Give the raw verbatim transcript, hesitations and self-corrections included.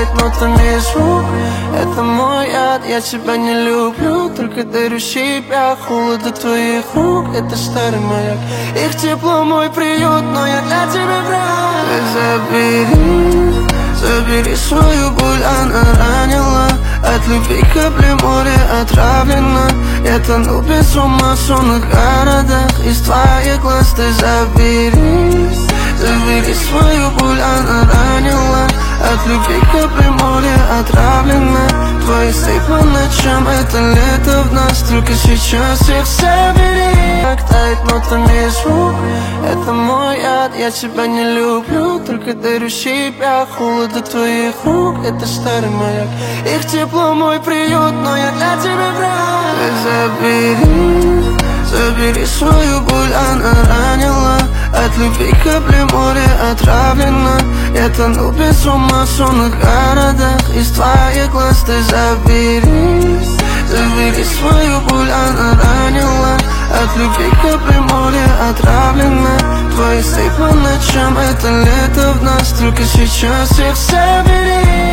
тает нотами звук. Это мой яд, я тебя не люблю, только дарю себя холоду твоих рук. Это старый маяк, их тепло мой приют, но я для тебя враг. Забери, забери свою боль, она ранила. От любви капли моря отравлена. Я тону без ума в сонных городах. Из твоих глаз ты забери, забери свою боль, она ранила. От любви капли моря отравлена. Твои сны по ночам, это лето в нас. Только сейчас их забери. Как тает нотами звук. Это мой яд, я тебя не люблю, только дарю себя холоду твоих рук. Это старый маяк, их тепло мой приют, но я для тебя враг. Забери, забери свою боль, она ранила. От любви капли моря отравлена. Я тону без ума в сонных городах. Из твоих глаз ты забери, забери свою боль, она ранила. От любви капли моря отравлена. Твои сны по ночам, это лето в нас. Только сейчас их забери.